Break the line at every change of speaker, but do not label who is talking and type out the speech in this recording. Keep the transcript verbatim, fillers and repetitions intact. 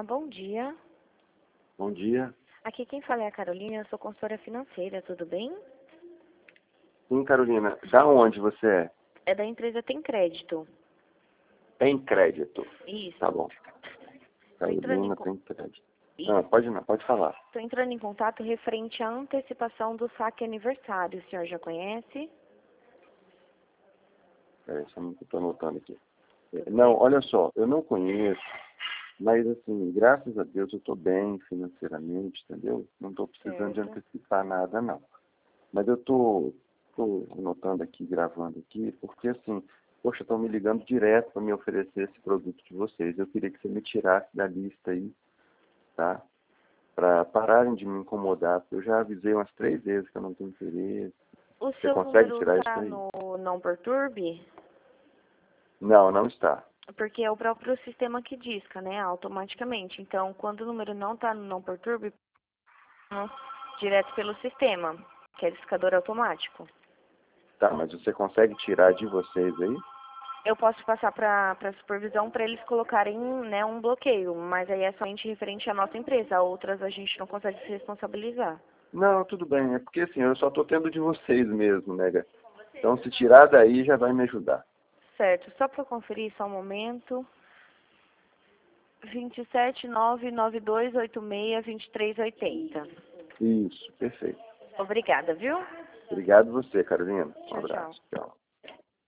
bom dia.
Bom dia.
Aqui quem fala é a Carolina, eu sou consultora financeira, tudo bem?
Sim, Carolina. Da onde você é?
É da empresa Tem Crédito.
Tem crédito.
Isso.
Tá bom.
Tô entrando em,
Carolina
con-
tem crédito.
Isso.
Não, pode não, pode falar.
Tô entrando em contato referente à antecipação do saque aniversário. O senhor já conhece?
Peraí, só não estou anotando aqui. Não, olha só, eu não conheço, mas assim, graças a Deus eu estou bem financeiramente, entendeu? Não estou precisando de
Certo.
antecipar nada, não. Mas eu estou tô, tô anotando aqui, gravando aqui, porque assim, poxa, estão me ligando direto para me oferecer esse produto de vocês. Eu queria que você me tirasse da lista aí, tá? Para pararem de me incomodar, porque eu já avisei umas três vezes que eu não tenho interesse.
O
Você
seu
consegue
número
tirar isso
está
daí?
no Não Perturbe?
Não, não está.
Porque é o próprio sistema que disca, né, automaticamente. Então, quando o número não está no Não Perturbe, não, direto pelo sistema, que é discador automático.
Tá, mas você consegue tirar de vocês aí?
Eu posso passar para a supervisão para eles colocarem, né, um bloqueio, mas aí é somente referente à nossa empresa. Outras a gente não consegue se responsabilizar.
Não, tudo bem. É porque assim, eu só estou tendo de vocês mesmo, nega. Então, se tirar daí, já vai me ajudar.
Certo, só para conferir, só um momento. vinte e sete, nove nove dois oito seis, vinte e três oitenta.
Isso, perfeito.
Obrigada, viu?
Obrigado você, Carolina. Um
Tchau, tchau.
abraço. Tchau.